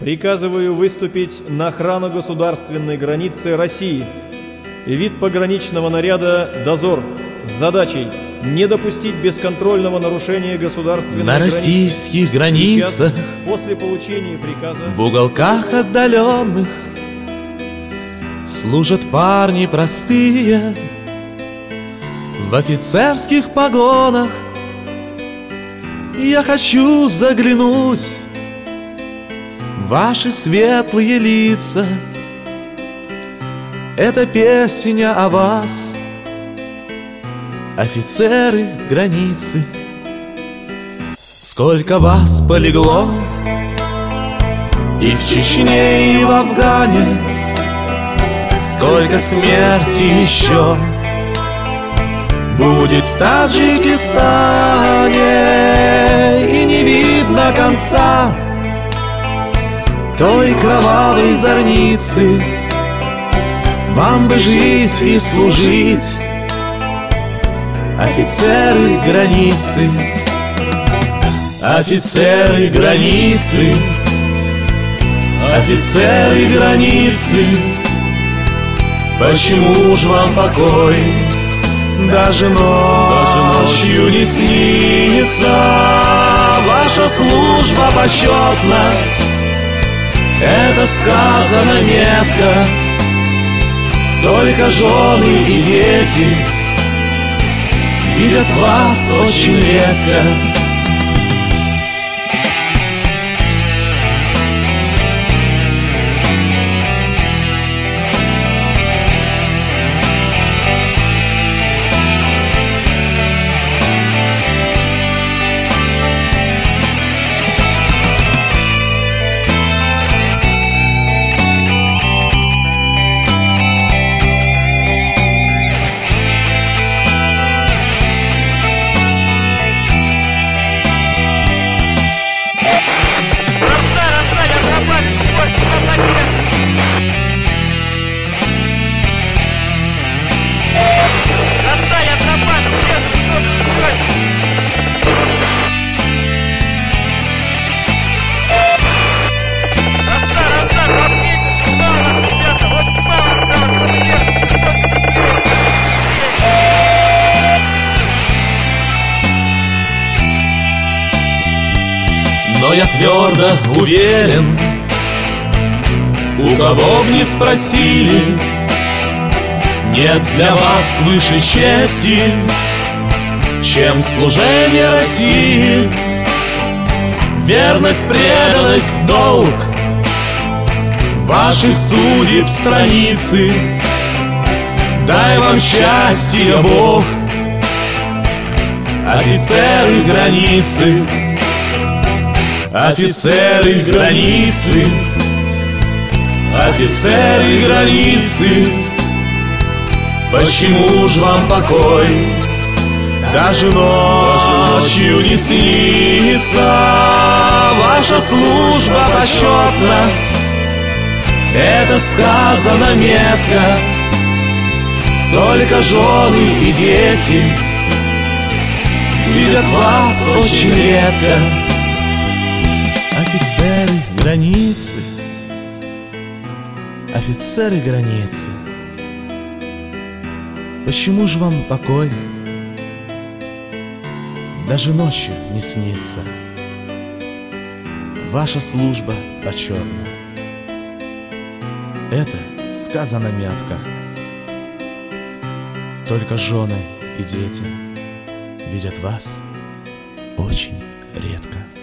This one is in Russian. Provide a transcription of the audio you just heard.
приказываю выступить на охрану государственной границы России. Вид пограничного наряда «Дозор» с задачей не допустить бесконтрольного нарушения государственной на границы. российских границах. Сейчас, после получения приказа, в уголках отдаленных служат парни простые, в офицерских погонах. Я хочу заглянуть в ваши светлые лица. Это песня о вас, офицеры границы. Сколько вас полегло и в Чечне, и в Афгане, сколько смерти еще будет в Таджикистане, и не видно конца той кровавой зорницы. Вам бы жить и служить, офицеры границы. Офицеры границы, офицеры границы, почему ж вам покой даже ночью не снится? Ваша служба почетна, это сказано метко. Только жены и дети видят вас очень редко. Но я твердо уверен, у кого б ни спросили, нет для вас выше чести, чем служение России. Верность, преданность, долг ваших судеб страницы. Дай вам счастье, Бог, офицеры границы. Офицеры границы, офицеры границы, почему ж вам покой даже ночью не снится? Ваша служба почетна, это сказано метко. Только жены и дети видят вас очень редко. Офицеры границы, офицеры границы, почему же вам покой даже ночью не снится? Ваша служба почетна, это сказано мягко. Только жены и дети видят вас очень редко.